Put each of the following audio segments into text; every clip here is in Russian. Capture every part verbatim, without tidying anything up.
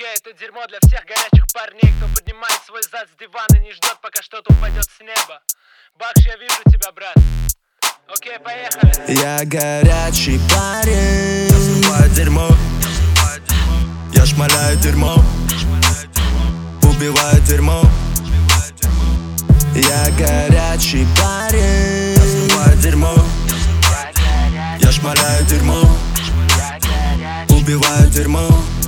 Окей, okay, это дерьмо для всех горячих парней, кто поднимает свой зад с дивана и не ждет, пока что-то упадет с неба. Бакш, я вижу тебя, брат. Окей, okay, поехали. Я горячий парень, я смываю дерьмо, я шмаляю дерьмо, убиваю дерьмо. Я горячий парень, я смываю дерьмо, я шмаляю дерьмо, убиваю дерьмо.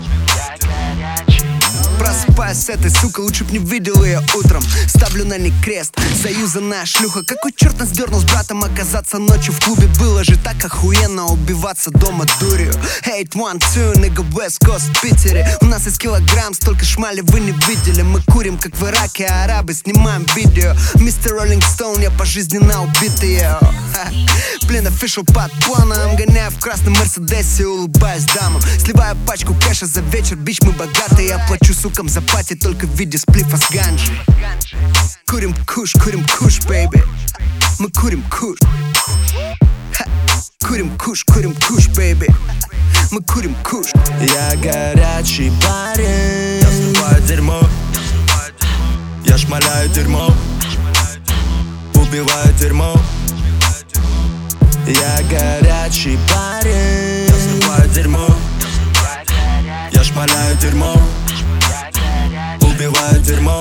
Просыпаюсь с этой, сука, лучше б не видел ее утром. Ставлю на ней крест, заюзанная шлюха. Какой черт нас дернул с братом оказаться ночью в клубе? Было же так охуенно убиваться дома дурью. Hate one, two, nigga, West Coast, в Питере. У нас есть килограмм, столько шмали вы не видели. Мы курим, как в Ираке, арабы, снимаем видео. Мистер Роллинг Стоун, я пожизненно убитый. Блин, official под планом. Гоняю в красном Мерседесе, улыбаюсь дамам. Сливаю пачку кэша за вечер, бич, мы богатые. Я плачу сукам за пати только в виде сплифа с ганджи. Курим куш, курим куш, бэйби. Мы курим куш. Курим куш, курим куш, бэйби. Мы курим куш. Я горячий парень, я смываю дерьмо, я шмаляю дерьмо, убиваю дерьмо. Я горячий парень, я смываю дерьмо, я шмаляю дерьмо, убиваю дерьмо.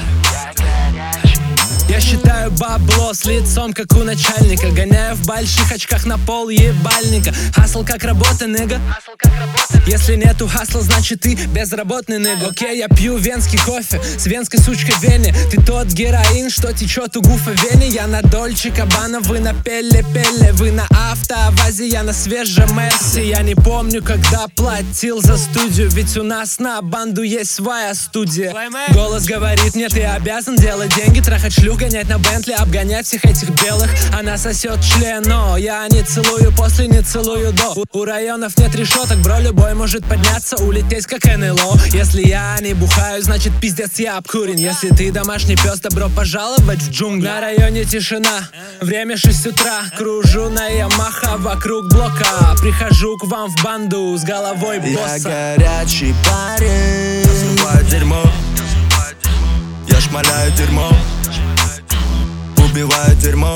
Я считаю бабло с лицом, как у начальника. Гоняю в больших очках на пол ебальника. Хасл как работа, нига. Если нету хасла, значит ты безработный, нига. Окей, я пью венский кофе с венской сучкой в вене. Ты тот героин, что течет у гуфа в вене. Я на Дольче Кабана, вы на Пелле-Пелле. Вы на автовазе, я на свежем Мерси. Я не помню, когда платил за студию, ведь у нас на банду есть своя студия. Голос говорит мне, ты обязан делать деньги, трахать шлюх, гонять на Бентли, обгонять всех этих белых. Она сосет член, но я не целую после, не целую до. У, у районов нет решеток, бро, любой может подняться, улететь как эн эл о. Если я не бухаю, значит пиздец я обкурен. Если ты домашний пес, добро пожаловать в джунгли. На районе тишина, время шесть утра. Кружу на Ямаха вокруг блока. Прихожу к вам в банду с головой босса. Я горячий парень, я смываю дерьмо, я шмаляю дерьмо, убиваю дерьмо.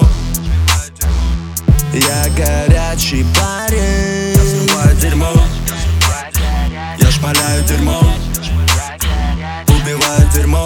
Я горячий парень, я смываю дерьмо, я шмаляю дерьмо, убиваю дерьмо.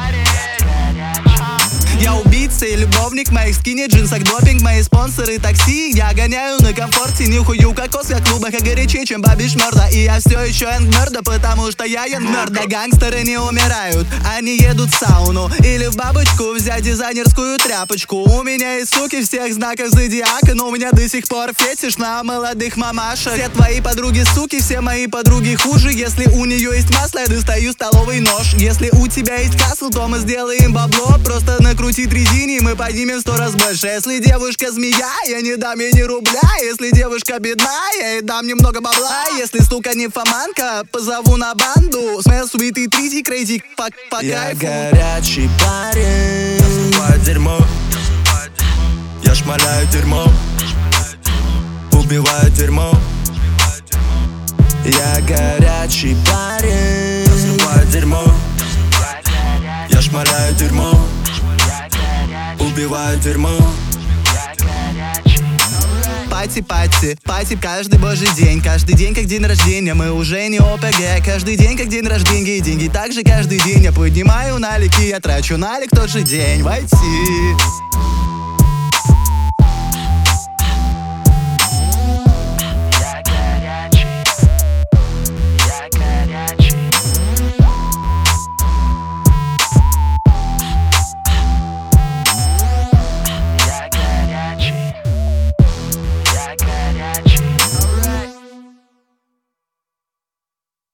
Я убийца и любовник, моих скини, джинсах допинг, мои спонсоры такси. Я гоняю на комфорте, нюхаю кокос, как в клубах, а горячее, чем бабиш морда. И я все еще энгмерда, потому что я энгмерда. Гангстеры не умирают, они едут в сауну или в бабочку взять дизайнерскую тряпочку. У меня есть суки всех знаков зодиака, но у меня до сих пор фетиш на молодых мамашах. Все твои подруги суки, все мои подруги хуже. Если у нее есть масло, я достаю столовый нож. Если у тебя есть касл, то мы сделаем бабло. Просто накрутить резине, мы поднимем сто раз больше. Если девушка змея, я не дам ей ни рубля. Если девушка бедна, я ей дам немного бабла. Если сука не фаманка, позову на банду. Смел sweet трити crazy, по, по я кайфу. Я горячий парень, я смываю дерьмо, я шмаляю дерьмо, убиваю дерьмо. Я горячий парень, я смываю дерьмо, я шмаляю дерьмо, убиваю дерьмо. Пати, пати, пати каждый божий день. Каждый день как день рождения, мы уже не о пэ гэ. Каждый день как день рождения, деньги также каждый день. Я поднимаю налики, я трачу налик тот же день. Войти.